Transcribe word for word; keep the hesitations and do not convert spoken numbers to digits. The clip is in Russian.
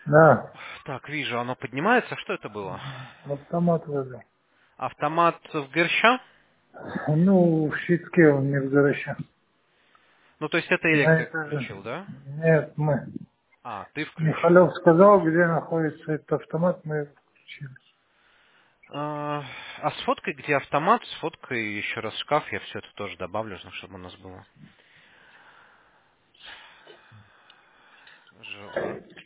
Да, Так, вижу, оно поднимается. Что это было? автомат вроде. Автомат в Герша? Ну, в щитке он не возвращал. Ну, то есть это На электрик этаже. включил, да? Нет, мы. А, ты включил. Михалев сказал, где находится этот автомат, мы его включили. А, а сфоткай, где автомат, сфоткай еще раз шкаф, я все это тоже добавлю, ну, чтобы у нас было. Ж-